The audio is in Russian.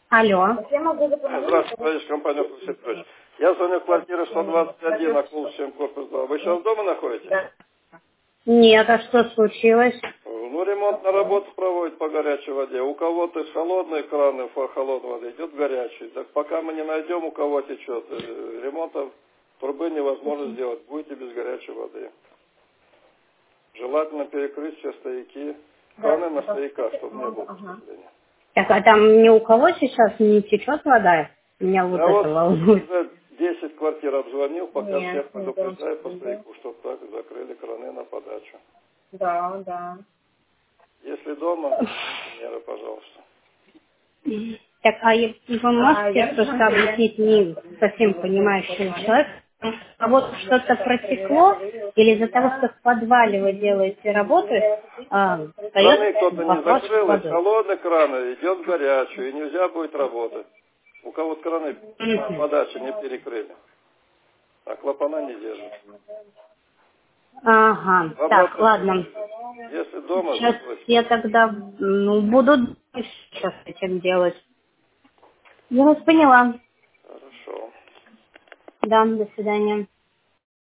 Алло. Здравствуйте, товарищ компания «Фокус Петрович». Я звоню в квартиру 121 на Кулсем, корпус 2. Вы сейчас дома находитесь? Нет, а что случилось? Ну, ремонтная работа проводит по горячей воде. У кого-то из холодной краны, холодной воды идет горячий. Так пока мы не найдем, у кого течет, ремонта трубы невозможно сделать. Будете без горячей воды. Желательно перекрыть все стояки, краны на стояках, чтобы не было поступления. Так, а там ни у кого сейчас не течет вода? Меня вот Я это волнует. уже 10 квартир обзвонил, пока Нет, всех предупреждаю по стояку, чтобы так закрыли краны на подачу. Да. Если дома, примите меры, пожалуйста. Так, а вы можете просто объяснить не совсем понимающему человеку, а вот что-то протекло, или из-за того, что в подвале вы делаете работы, Краны встает кто-то не вопрос с закрыл, из водой? холодной крана идет горячую, и нельзя будет работать. У кого-то краны подачи не перекрыли, а клапана не держат. Ага, так, ладно. Если дома, Сейчас закройте. я тогда буду сейчас этим делать. Я вас поняла. Хорошо. Да, до свидания.